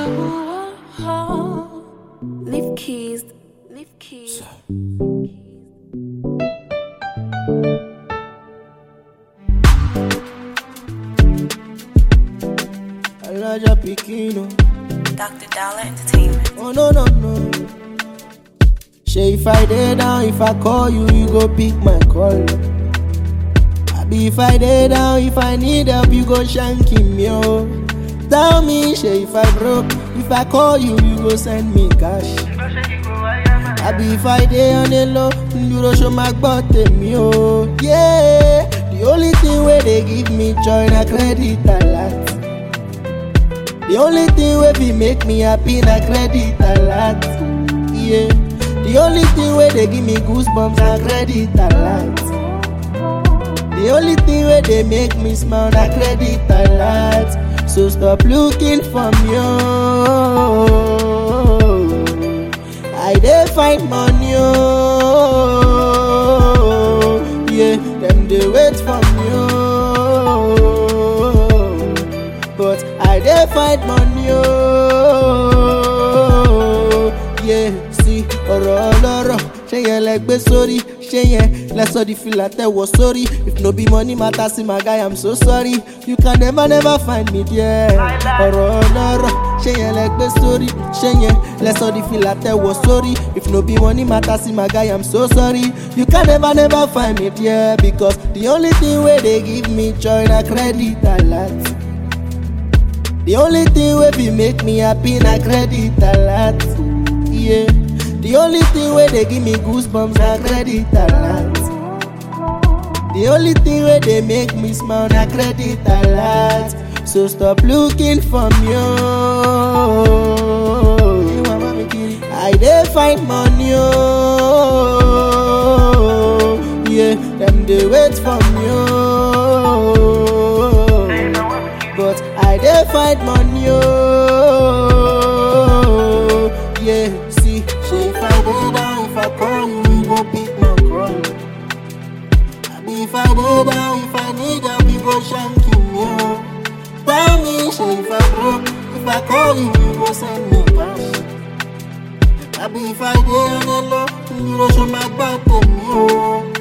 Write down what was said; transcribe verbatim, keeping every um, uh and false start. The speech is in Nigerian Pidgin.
Leave keys, leave keys. Elijah Pikino. Doctor Dollar Entertainment. Oh no no no. Say if I dey down, if I call you, you go pick my call. Abi if I dey down, if I need help, you go shanky me oh. Tell me, say if I broke, if I call you, you go send me cash. Abi if I dey on the low, you go show my body me oh. Yeah, the only thing where they give me joy na credit alert. The only thing wey be make me happy na credit alert. Yeah. The only thing wey dey give me goosebumps na credit alert. The only thing wey dey make me smile na credit alert. So stop looking for me oh. I dey find money oh. Yeah, them dey wait for me oh. But I dey find money oh. Yeah, see, ọ̀rọ̀ ọlọ́rọ̀ ṣé yẹn lẹ gbé sórí, ṣé yẹn lẹ sọ di fìlà tẹ̀wọ̀ sórí. If no be money matter, see my guy, I'm so sorry. You can never never find me there. ọ̀rọ̀ ọlọ́rọ̀ ṣé yẹn lẹ gbé sórí, ṣé yẹn lẹ sọ di fìlà tẹ̀wọ̀ sórí. If no be money matter, see my guy, I'm so sorry. You can never never find me there. Because the only thing wey dey give me joy na credit alert. The only thing wey be make me happy na credit alert. Yeah. The only thing wey dey give me goosebumps na credit alert. The only thing wey dey make me smile na credit alert. So stop looking for me oh. I dey find money oh. Yeah, them dey wait for me oh. But I dey find money oh. Yeah, see, say if I dey down, if I call you, you go pick my call. Abi if I dey down, if I need help, you go shanky me oh. Tell me, say if I broke, if I call you, you go send me cash. Abi if I dey on the low, you go show my body me oh.